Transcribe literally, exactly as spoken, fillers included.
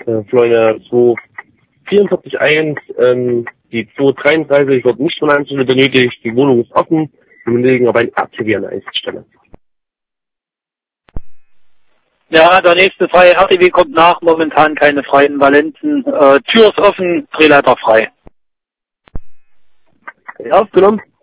Äh, Florian zwei vierundvierzig eins, ähm, die zwei dreiunddreißig wird nicht von Einzelnen benötigt, die Wohnung ist offen, wir legen aber ein R T W an der Einzelstelle. Ja, der nächste freie R T W kommt nach, momentan keine freien Valenzen, äh, Tür ist offen, Drehleiter frei. Aufgenommen.